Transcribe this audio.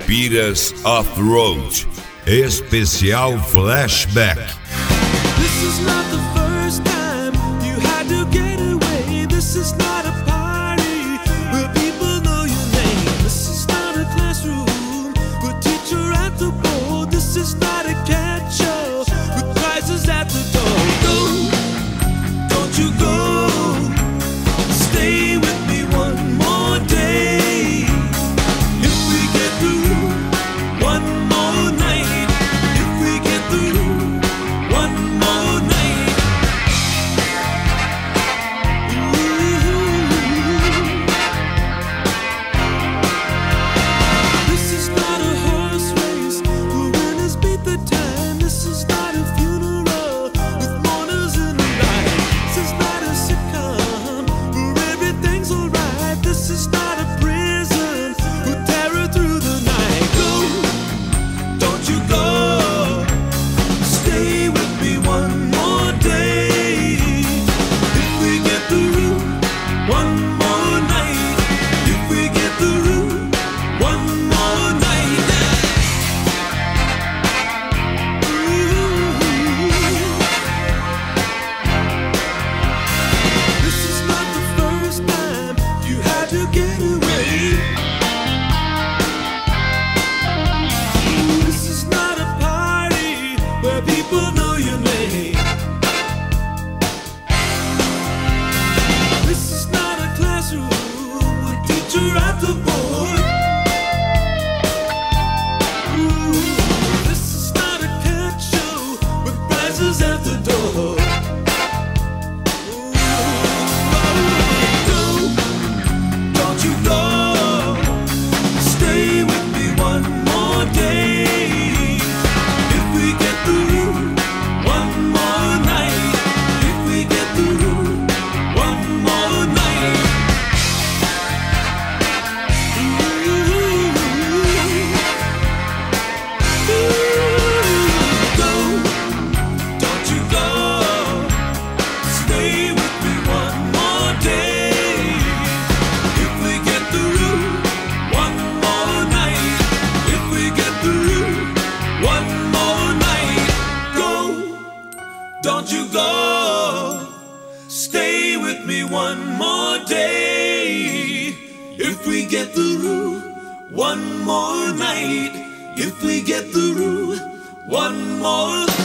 Caipiras Off-Road. Especial Flashback. This is not the first time you had to get away. This is not a party where people know your name. This is not a classroom with teacher at the board. This is not a cat show with prizes at the door. Go, don't you go. Stay with me one more day. If we get through one more night, if we get through one more night. This is not a horse race, the winners beat the time. This is not a funeral with mourners in the night. This is not a sitcom where everything's alright. This is not a prison with terror through the night. Go, don't you go. Stay with me one more day. If we get through one more night, if we get through one more night. This is not the first time you had to get away. This is not a party where people know your name. This is not a classroom with teacher at the board. This is not a cat show with prizes at the door. Go, don't you go. Stay with me one more day. If we get through one more night, if we get through one more night. Go, don't you go. Stay with me one more day. If we get through one more night, if we get through one more night. Go, don't you go. Stay with me one more day. If we get through one more night, if we get through one more